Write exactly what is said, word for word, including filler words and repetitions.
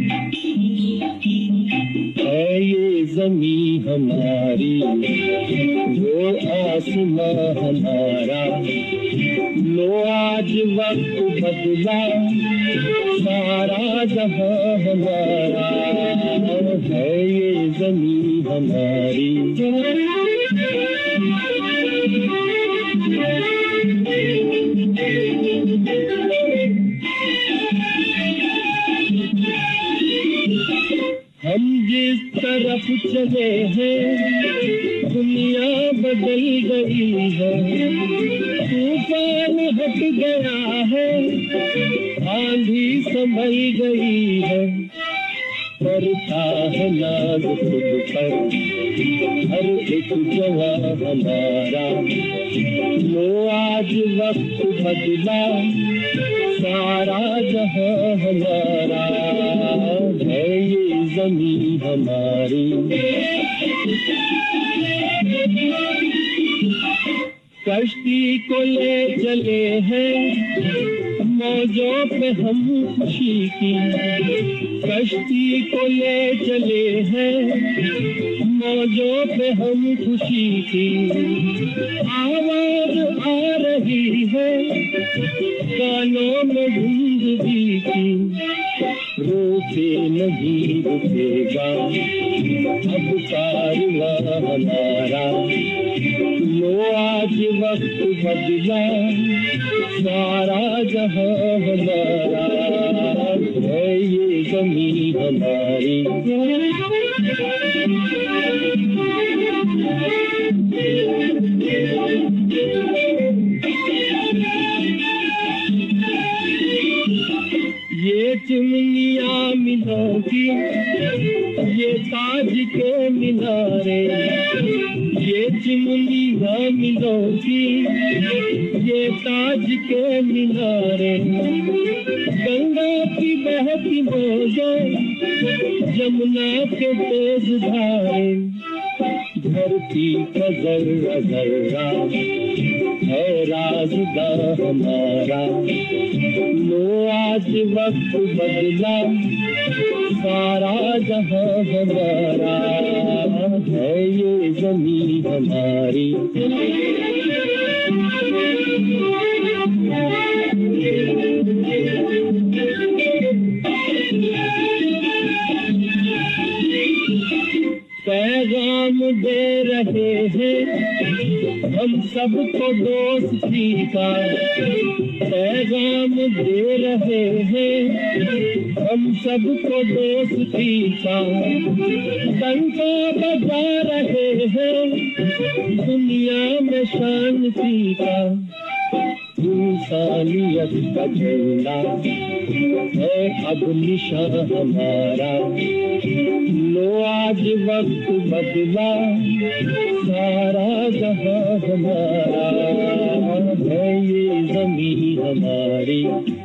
है ये ज़मीं हमारी, जो आसमां हमारा, लो आज वक्त बदला, सारा जहां हमारा, है ये ज़मीं हमारी। हम जिस तरफ चले हैं दुनिया बदल गई है, तूफान हट गया है, आंधी संभल गई है, करता है नाज खुद पर हर एक जवां हमारा, लो आज वक्त बदला, सारा जहां हमारा, है ये ज़मीं हमारी। कश्ती को ले चले हैं मौजों पे हम खुशी की, कश्ती को ले चले हैं मौजों पे हम खुशी की, आवाज आ रही है कानों में जिंदगी की, रोके नहीं रुकेगा अब कारवां हमारा, लो आज वक्त बदला, सारा जहां हमारा, है ये ज़मीं हमारी। ये चिमनियाँ मिलों की, ये ताज के मीनारे, ये चिमनियाँ मिलों की, ये ताज के मीनारे, गंगा की बहती मौजें, जमुना के तेज धारे, धरती का जर्रा जर्रा है राज़दां हमारा, लो आज वक्त बदला, सारा जहां हमारा, है ये ज़मीं हमारी। पैगाम दे रहे हैं हम सबको दोस्ती का, पैगाम दे रहे हैं हम सबको दोस्ती का, डंका बजा रहे हैं दुनिया में शांति का, इंसानियत का झंडा है अब निशान हमारा, लो आज वक्त बदला, सारा जहां हमारा, है ये ज़मीं हमारी।